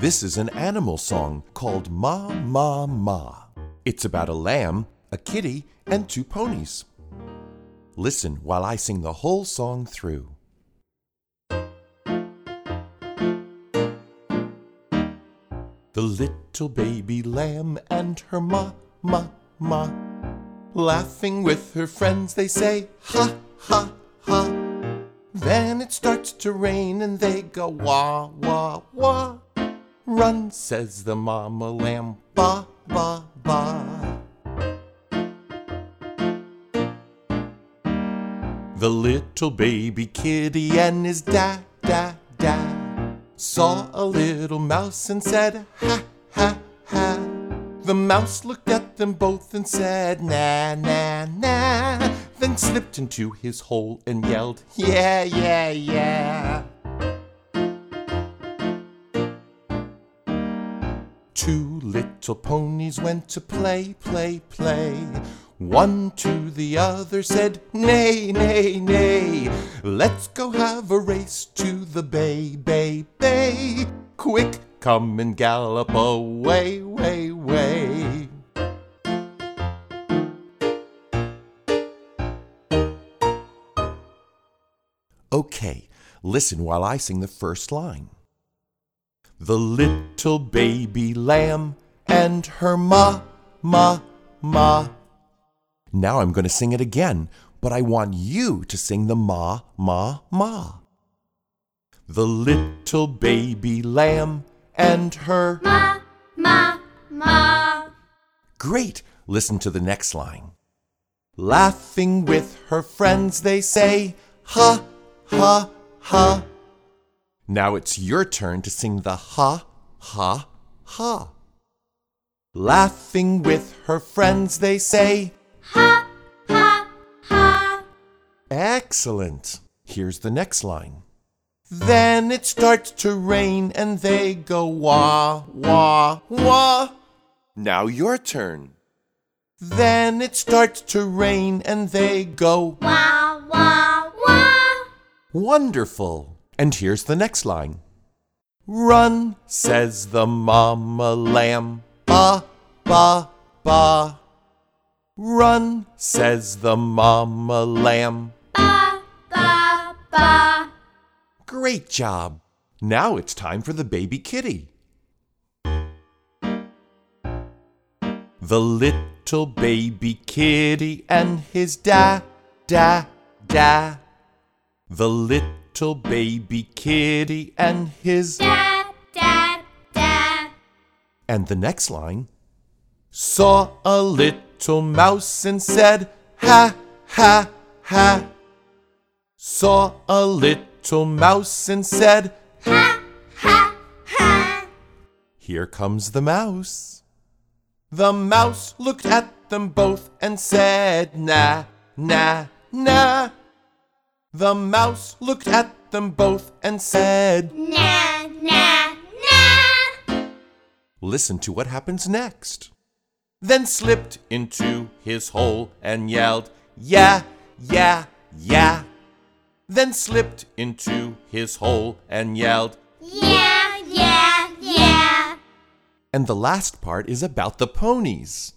This is an animal song called Ma, Ma, Ma. It's about a lamb, a kitty, and two ponies. Listen while I sing the whole song through. The little baby lamb and her ma, ma, ma, laughing with her friends, they say, ha, ha, ha. Then it starts to rain and they go, wah, wah, wah. Run, says the mama lamb, ba, ba, ba. The little baby kitty and his da, da, da saw a little mouse and said, ha, ha, ha. The mouse looked at them both and said, na, na, na. Then slipped into his hole and yelled, yeah, yeah, yeah. Two little ponies went to play, play, play. One to the other said, nay, nay, nay. Let's go have a race to the bay, bay, bay. Quick, come and gallop away, way, way. Okay, listen while I sing the first line. The little baby lamb and her ma, ma, ma. Now I'm going to sing it again, but I want you to sing the ma, ma, ma. The little baby lamb and her ma, ma, ma. Great! Listen to the next line. Laughing with her friends, they say, ha, ha, ha. Now it's your turn to sing the ha, ha, ha. Laughing with her friends, they say, ha, ha, ha. Excellent. Here's the next line. Then it starts to rain and they go wah, wah, wah. Now your turn. Then it starts to rain and they go wah, wah, wah. Wonderful. And here's the next line. Run, says the mama lamb, ba, ba, ba. Run, says the mama lamb, ba, ba, ba. Great job. Now it's time for the baby kitty. The little baby kitty and his da, da, da. The little baby kitty and his da, da, da. And the next line. Saw a little mouse and said, ha, ha, ha. Saw a little mouse and said, ha, ha, ha. Here comes the mouse. The mouse looked at them both and said, na, na, na. The mouse looked at them both and said, na, na, na. Listen to what happens next. Then slipped into his hole and yelled, yeah, yeah, yeah. Then slipped into his hole and yelled, yeah, yeah, yeah. And the last part is about the ponies.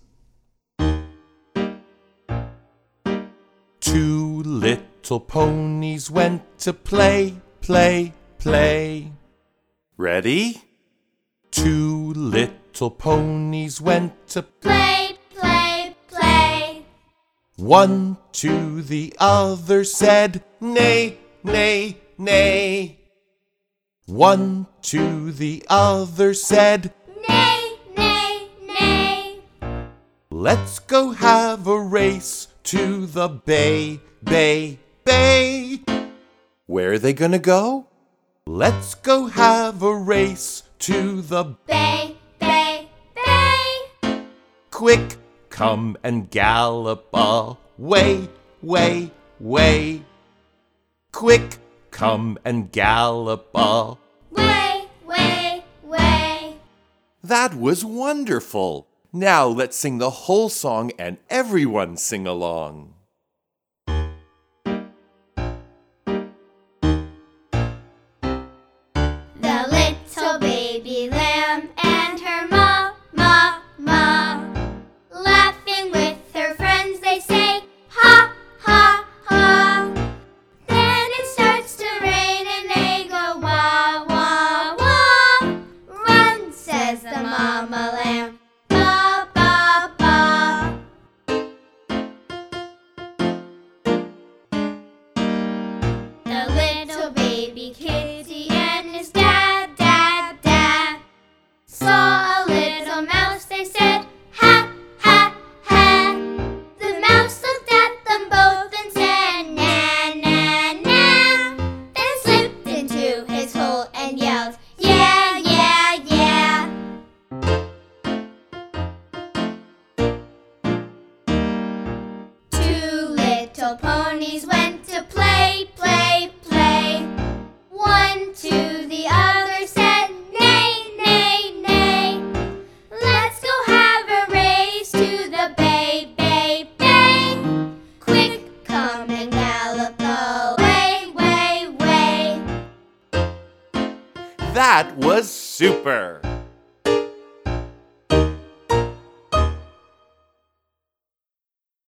Two little ponies went to play, play, play. Ready? Two little ponies went to play, play, play. One to the other said, nay, nay, nay. One to the other said, nay, nay, nay. Let's go have a race to the bay, bay, bay. Where are they gonna go? Let's go have a race to the bay, bay, bay. Quick, come and gallop away, way, way. Quick, come and gallop way, way, way. That was wonderful. Now let's sing the whole song and everyone sing along. The little baby lamb That was super!